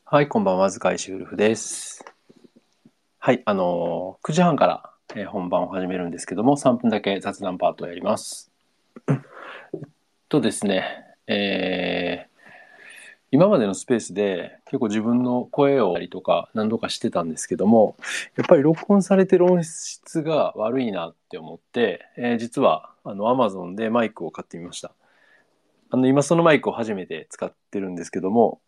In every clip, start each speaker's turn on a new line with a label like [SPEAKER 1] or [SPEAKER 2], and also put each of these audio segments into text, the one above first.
[SPEAKER 1] はい、こんばんは、塚石ウルフです。はい、9時半から、本番を始めるんですけども、3分だけ雑談パートをやります。とですね、今までのスペースで結構自分の声をやりとか何度かしてたんですけども、やっぱり録音されてる音質が悪いなって思って、実はAmazon でマイクを買ってみました。今そのマイクを初めて使ってるんですけども、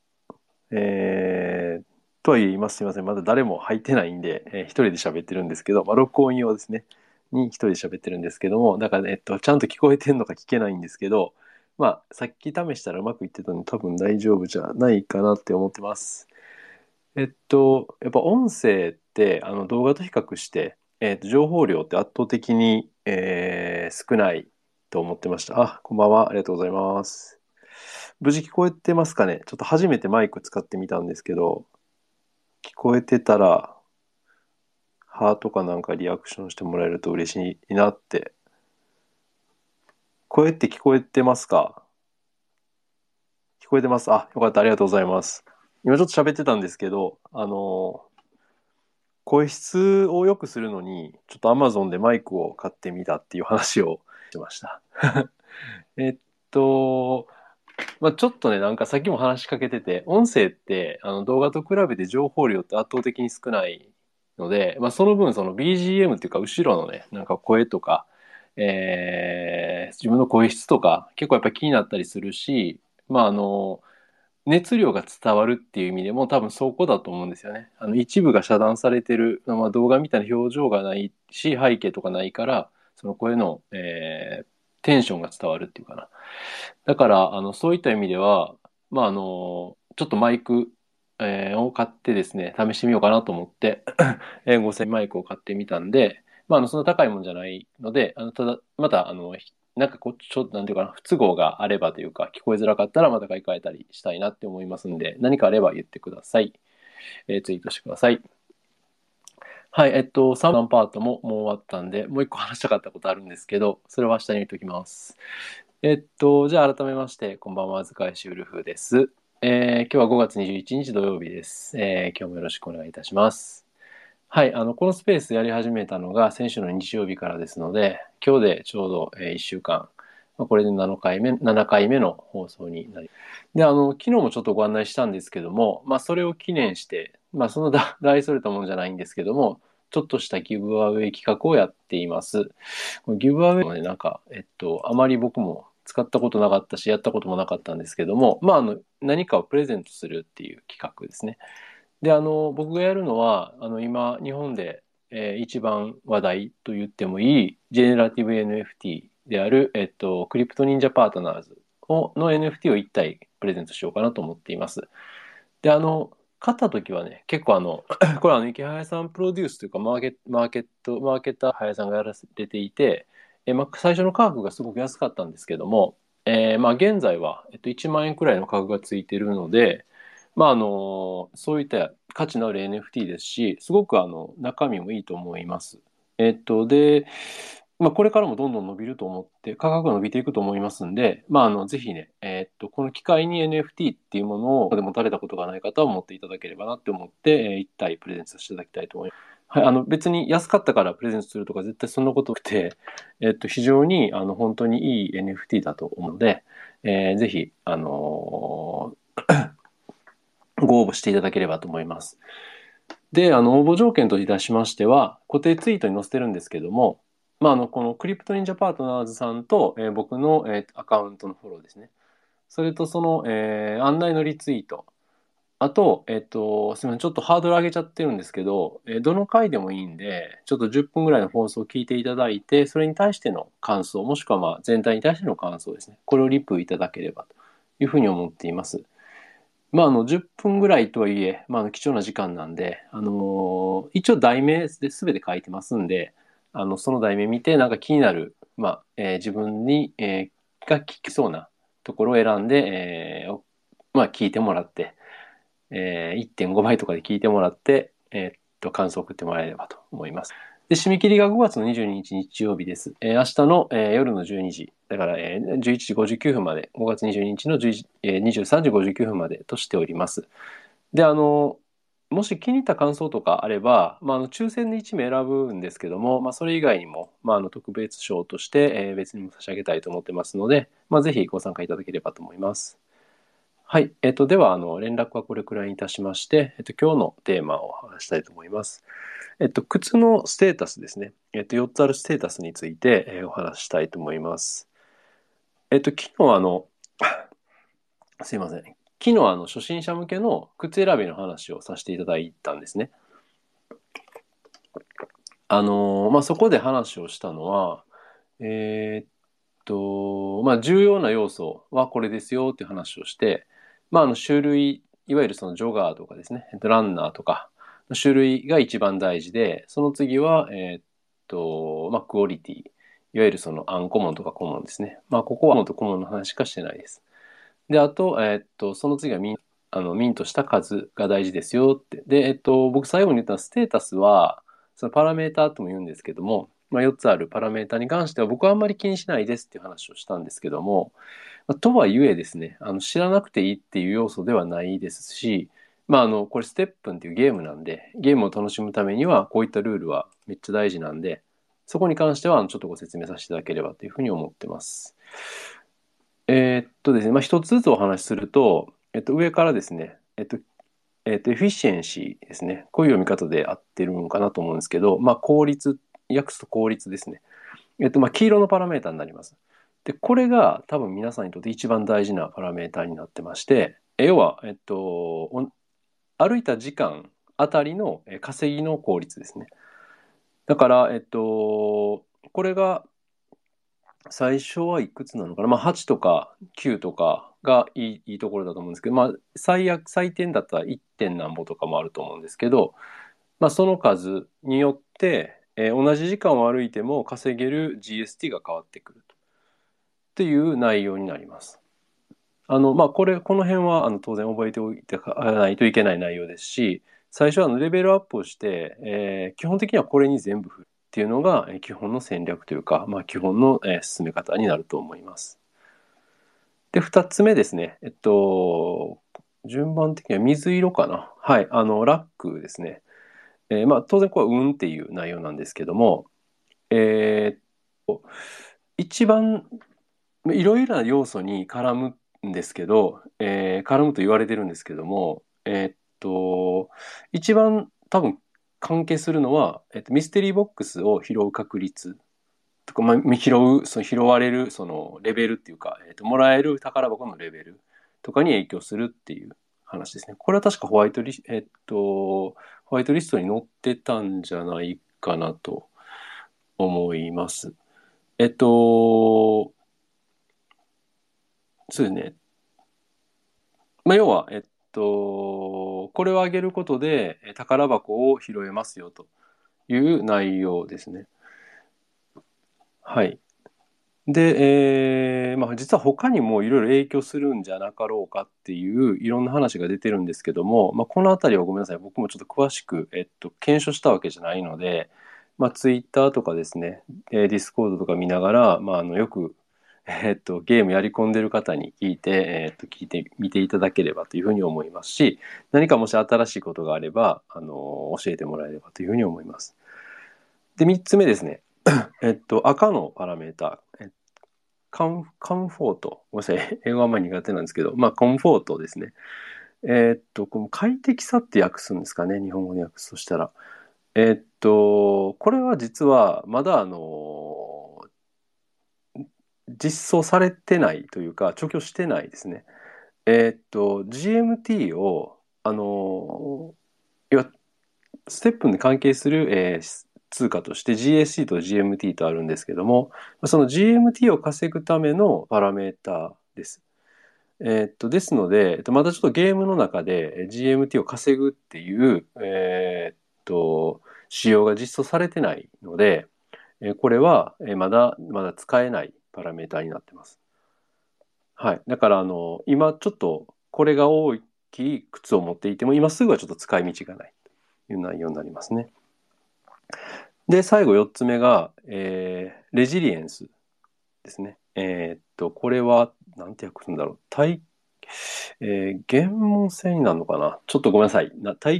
[SPEAKER 1] とはいえ今すいません。まだ誰も入ってないんで、一人で喋ってるんですけど、録音用ですね。に一人で喋ってるんですけども、だから、ちゃんと聞こえてんのか聞けないんですけど、さっき試したらうまくいってたので多分大丈夫じゃないかなって思ってます。やっぱ音声って、動画と比較して、情報量って圧倒的に、少ないと思ってました。あ、こんばんは。ありがとうございます。無事聞こえてますかね？ちょっと初めてマイク使ってみたんですけど、聞こえてたら、ハートかなんかリアクションしてもらえると嬉しいなって。声って聞こえてますか？聞こえてます。あ、よかった。ありがとうございます。今ちょっと喋ってたんですけど、声質を良くするのに、ちょっと Amazon でマイクを買ってみたっていう話をしました。えっと、ちょっとね、なんかさっきも話しかけてて、音声って動画と比べて情報量って圧倒的に少ないので、その分その BGM っていうか後ろのね、なんか声とか、自分の声質とか結構やっぱり気になったりするし、熱量が伝わるっていう意味でも多分そこだと思うんですよね。一部が遮断されてる、動画みたいな表情がないし、背景とかないから、その声の、テンションが伝わるっていうかな。だから、そういった意味では、ちょっとマイク、を買ってですね、試してみようかなと思って、5000マイクを買ってみたんで、そんな高いもんじゃないので、ただ、また、なんかこう、ちょっと、なんていうかな、不都合があればというか、聞こえづらかったらまた買い替えたりしたいなって思いますんで、何かあれば言ってください。ツイートしてください。はい、3番パートももう終わったんで、もう一個話したかったことあるんですけど、それは下に入れておきます。じゃあ改めまして、こんばんは、塚石ウルフです。今日は5月21日土曜日です。今日もよろしくお願いいたします。はい、このスペースやり始めたのが先週の日曜日からですので、今日でちょうど、1週間、これで7回目の放送になります。で、昨日もちょっとご案内したんですけども、それを記念して、その大それたものじゃないんですけども、ちょっとしたギブアウェイ企画をやっています。ギブアウェイもね、なんか、あまり僕も使ったことなかったし、やったこともなかったんですけども、何かをプレゼントするっていう企画ですね。で、僕がやるのは、今、日本で、一番話題と言ってもいい、ジェネラティブ NFT である、クリプト忍者パートナーズの NFT を1体プレゼントしようかなと思っています。で、買った時はね、結構これ池早さんプロデュースというか、マーケッター早さんがやられていて、最初の価格がすごく安かったんですけども、現在は、1万円くらいの価格がついているので、そういった価値のある NFT ですし、すごく中身もいいと思います。で、これからもどんどん伸びると思って、価格が伸びていくと思いますんで、ぜひね、この機会に NFT っていうものを持たれたことがない方は持っていただければなって思って、1体プレゼントさせていただきたいと思います。はい、別に安かったからプレゼントするとか絶対そんなことなくて、非常に本当にいい NFT だと思うので、ぜひ、ご応募していただければと思います。で、応募条件といたしましては、固定ツイートに載せてるんですけども、このクリプト忍者パートナーズさんと、僕の、アカウントのフォローですね。それとその、案内のリツイート。あと、すみません。ちょっとハードル上げちゃってるんですけど、どの回でもいいんで、ちょっと10分ぐらいの放送を聞いていただいて、それに対しての感想、もしくは全体に対しての感想ですね。これをリプいただければというふうに思っています。10分ぐらいとはいえ、貴重な時間なんで、一応題名で全て書いてますんで、その題名見て、なんか気になる、自分に、が聞きそうなところを選んで、聞いてもらって、1.5倍とかで聞いてもらって、感想を送ってもらえればと思います。で、締め切りが5月の22日日曜日です。明日の、夜の12時、だから、11時59分まで、5月22日の11、23時59分までとしております。 で、もし気に入った感想とかあれば、抽選で1名選ぶんですけども、それ以外にも、特別賞として、別にも差し上げたいと思ってますので、ぜひご参加いただければと思います。はい。では、連絡はこれくらいにいたしまして、今日のテーマを話したいと思います。靴のステータスですね。4つあるステータスについて、お話ししたいと思います。昨日すいません。昨日初心者向けの靴選びの話をさせていただいたんですね。そこで話をしたのは、えーっ重要な要素はこれですよっていう話をして、種類、いわゆるそのジョガーとかですね、ランナーとか、種類が一番大事で、その次は、クオリティ、いわゆるそのアンコモンとかコモンですね。ここはもっとコモンの話しかしてないです。で、あと、その次はミントした数が大事ですよって。で、僕最後に言ったステータスは、そのパラメータとも言うんですけども、4つあるパラメータに関しては僕はあんまり気にしないですっていう話をしたんですけども、とはいえですね、知らなくていいっていう要素ではないですし、これステップンっていうゲームなんで、ゲームを楽しむためにはこういったルールはめっちゃ大事なんで、そこに関してはちょっとご説明させていただければというふうに思ってます。ですね、一つずつお話しすると、上からですね、エフィシエンシーですね。こういう読み方で合ってるのかなと思うんですけど、効率、訳すと効率ですね。黄色のパラメータになります。で、これが多分皆さんにとって一番大事なパラメータになってまして、要は、歩いた時間あたりの稼ぎの効率ですね。だから、これが最初はいくつなのかな、8とか9とかがいいところだと思うんですけど、最低だったら 1. 点何歩とかもあると思うんですけど、その数によって、同じ時間を歩いても稼げる GST が変わってくるとっていう内容になります。この辺は当然覚えておいてないといけない内容ですし、最初はレベルアップをして、基本的にはこれに全部振るっていうのが基本の戦略というか、基本の、進め方になると思います。で、二つ目ですね。順番的には水色かな。はい、ラックですね。当然これは運っていう内容なんですけども、えーっと、一番いろいろな要素に絡むんですけど、絡むと言われてるんですけども、一番多分関係するのは、ミステリーボックスを拾う確率とか、拾われるそのレベルっていうか、もらえる宝箱のレベルとかに影響するっていう話ですね。これは確かホワイトリストに載ってたんじゃないかなと思います。そうですね。要は、これを上げることで宝箱を拾えますよという内容ですね。はい。で、実は他にもいろいろ影響するんじゃなかろうかっていういろんな話が出てるんですけども、このあたりはごめんなさい。僕もちょっと詳しく、検証したわけじゃないので、ツイッターとかですね、ディスコードとか見ながら、よく、ゲームやり込んでる方に聞いてみていただければというふうに思いますし、何かもし新しいことがあれば、教えてもらえればというふうに思います。で、3つ目ですね。赤のパラメータ、カンフォート。ごめんなさい。英語はあんまり苦手なんですけど、コンフォートですね。この快適さって訳すんですかね。日本語に訳すとしたら。これは実はまだ実装されてないというか、調教してないですね。GMT を、要はステップに関係する、通貨として GSC と GMT とあるんですけども、その GMT を稼ぐためのパラメータです。ですので、まだちょっとゲームの中で GMT を稼ぐっていう、仕様が実装されてないので、これはまだ使えないパラメータになってます。はい。だから、今ちょっとこれが大きい靴を持っていても、今すぐはちょっと使い道がないという内容になりますね。で、最後4つ目が、レジリエンスですね。これは、なんて訳すんだろう。 原問性になるのかな、ちょっとごめんなさい。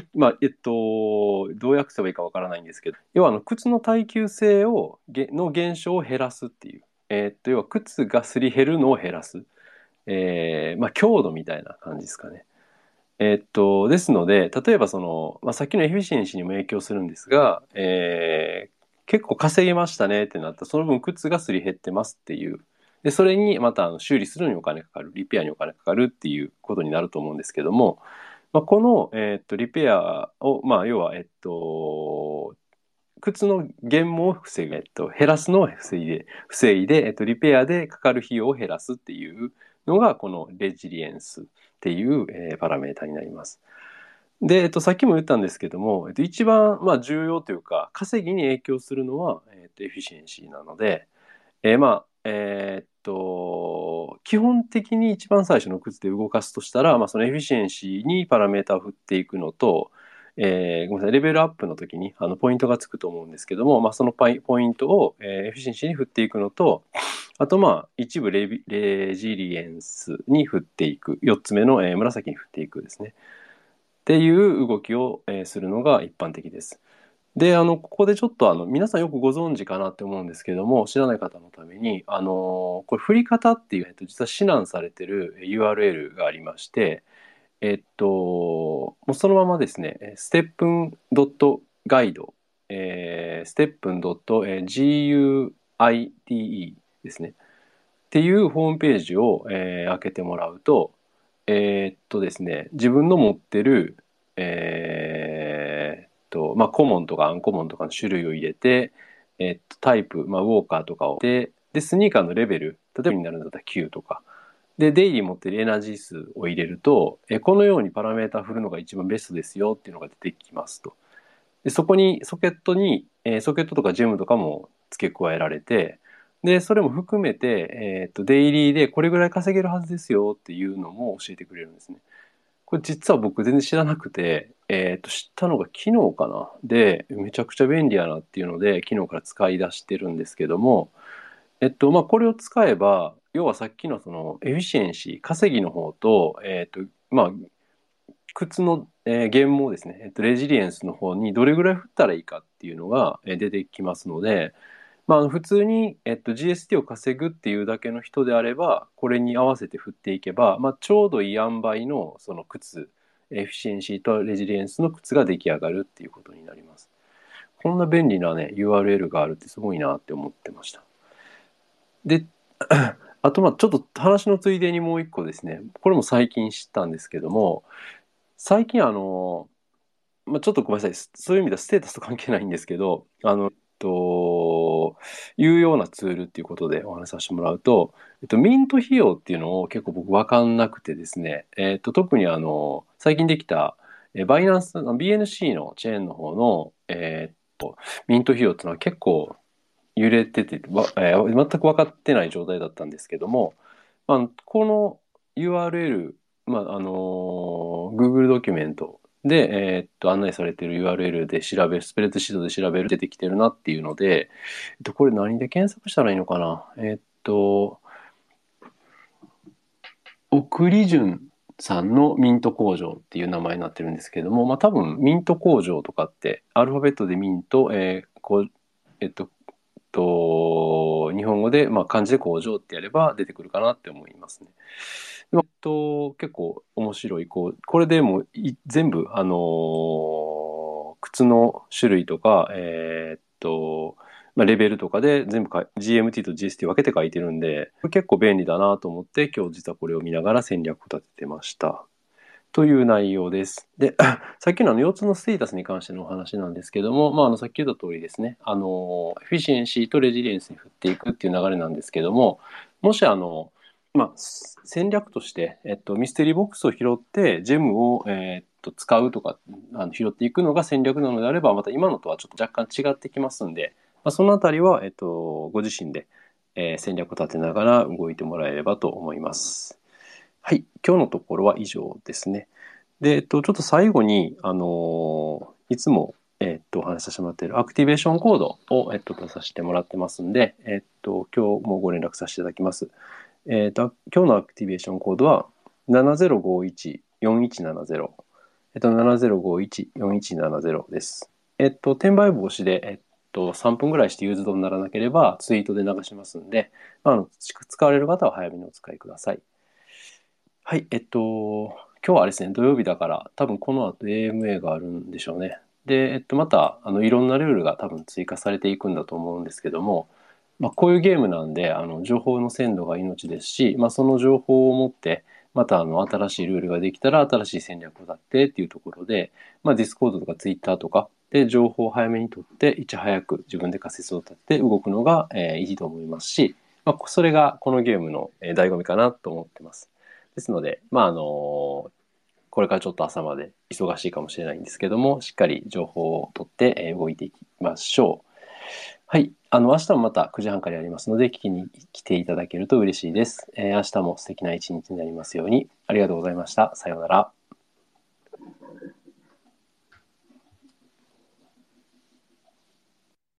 [SPEAKER 1] どう訳せばいいかわからないんですけど、要は靴の耐久性の減少を減らすっていう。要は靴がすり減るのを減らす。強度みたいな感じですかね。ですので、例えばさっきのエフィシエンシーにも影響するんですが、結構稼げましたねってなったら、その分靴がすり減ってますっていう。で、それにまた修理するのにお金かかる、リペアにお金かかるっていうことになると思うんですけども、この、リペアを、要は、靴の減毛を防ぐ、減らすのを防いで、リペアでかかる費用を減らすっていうのが、このレジリエンスっていう、パラメータになります。で、さっきも言ったんですけども、一番、重要というか、稼ぎに影響するのは、エフィシエンシーなので、基本的に一番最初の靴で動かすとしたら、そのエフィシエンシーにパラメータを振っていくのと、ごめんなさい、レベルアップの時にポイントがつくと思うんですけども、そのポイントを、エフィシエンシーに振っていくのと、あと一部レジリエンスに振っていく、4つ目の、紫に振っていくですね。っていう動きを、するのが一般的です。で、ここでちょっと皆さんよくご存知かなって思うんですけども、知らない方のために、これ振り方っていう、実は指南されてる URL がありまして、もうそのままですね、ステップン .guide、ステップン .guide ですね。っていうホームページを、開けてもらうと、ですね、自分の持ってる、コモンとかアンコモンとかの種類を入れて、タイプ、ウォーカーとかをで、スニーカーのレベル、例えばになるんだったら9とか、で、デイリー持ってるエナジー数を入れると、このようにパラメータ振るのが一番ベストですよっていうのが出てきますと。で、そこにソケットに、ソケットとかジェムとかも付け加えられて、で、それも含めて、デイリーでこれぐらい稼げるはずですよっていうのも教えてくれるんですね。これ実は僕全然知らなくて、知ったのが昨日かな。で、めちゃくちゃ便利やなっていうので、昨日から使い出してるんですけども、これを使えば、要はさっきのそのエフィシエンシー、稼ぎの方と、靴の、減毛ですね、レジリエンスの方にどれぐらい振ったらいいかっていうのが、出てきますので、普通に、GST を稼ぐっていうだけの人であれば、これに合わせて振っていけば、ちょうどいい塩梅のその靴、エフィシエンシーとレジリエンスの靴が出来上がるっていうことになります。こんな便利なね、URL があるってすごいなって思ってました。で、あとちょっと話のついでにもう一個ですね、これも最近知ったんですけども、最近ちょっとごめんなさい。そういう意味ではステータスと関係ないんですけど、有用なツールっていうことでお話しさせてもらうと、ミント費用っていうのを結構僕分かんなくてですね、特に最近できた、バイナンス、BNC のチェーンの方の、ミント費用っていうのは結構揺れてて、全く分かってない状態だったんですけども、この URL、Google ドキュメントで、案内されている URL でスプレッドシートで調べる出てきてるなっていうので、これ何で検索したらいいのかな。送り順さんのミント工場っていう名前になってるんですけども、多分ミント工場とかってアルファベットでミント、日本語で、漢字で工場ってやれば出てくるかなって思いますね。結構面白い。これでも全部、靴の種類とか、レベルとかで全部GMT と GST 分けて書いてるんで、これ結構便利だなと思って今日実はこれを見ながら戦略を立ててました。という内容です。で、さっきの腰痛のステータスに関してのお話なんですけども、さっき言った通りですね、エフィシエンシーとレジリエンスに振っていくっていう流れなんですけども、もし戦略として、ミステリーボックスを拾って、ジェムを、使うとか、拾っていくのが戦略なのであれば、また今のとはちょっと若干違ってきますんで、そのあたりは、ご自身で、戦略を立てながら動いてもらえればと思います。はい、今日のところは以上ですね。で、ちょっと最後に、いつも、お話しさせてもらっているアクティベーションコードを、出させてもらってますんで、今日もご連絡させていただきます。今日のアクティベーションコードは 7051-4170。7051-4170です。転売防止で、3分ぐらいしてユーズドにならなければツイートで流しますんで、使われる方は早めにお使いください。はい、今日はあれですね、土曜日だから多分この後 AMA があるんでしょうね。で、またいろんなルールが多分追加されていくんだと思うんですけども、こういうゲームなんで情報の鮮度が命ですし、その情報を持ってまた新しいルールができたら新しい戦略を立ってっていうところで、ディスコードとかツイッターとかで情報を早めに取っていち早く自分で仮説を立てて動くのが、いいと思いますし、それがこのゲームの醍醐味かなと思ってます。ですので、これからちょっと朝まで忙しいかもしれないんですけども、しっかり情報を取って動いていきましょう。はい。明日もまた9時半からやりますので、聞きに来ていただけると嬉しいです。明日も素敵な一日になりますように。ありがとうございました。さようなら。